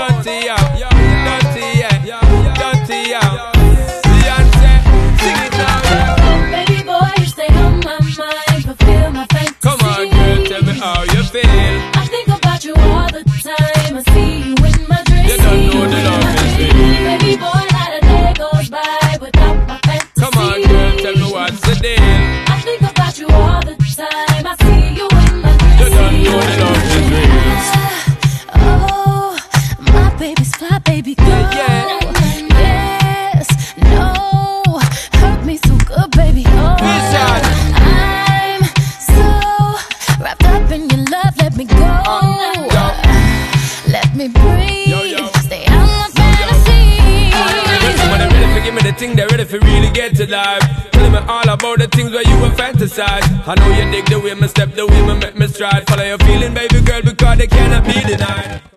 dirty, yeah. Dirty, yeah. Dirty, yeah. Beyonce, sing it now, yeah. Baby boy, you stay on my mind, fulfill my fantasy. Come on, girl, tell me how you feel. I think about you all the time. I see you in my dreams. You don't know the love is real. Baby boy, not a day goes by without my fantasy. Come on, girl, tell me what's the deal. I think about you all the time. I see you in my dreams. You don't know the love is real. Oh, my baby's fly, baby girl. Yeah. Yes, no, hurt me so good, baby. Oh, Vision. I'm so wrapped up in your love. Let me go. Let me breathe. Yo. Stay out my fantasy. When they're ready for give me the thing, they're ready for really get to life. Telling me all about the things where you were fantasize. I know you dig the way me step, the way me make me stride. Follow your feeling, baby girl, because they cannot be denied.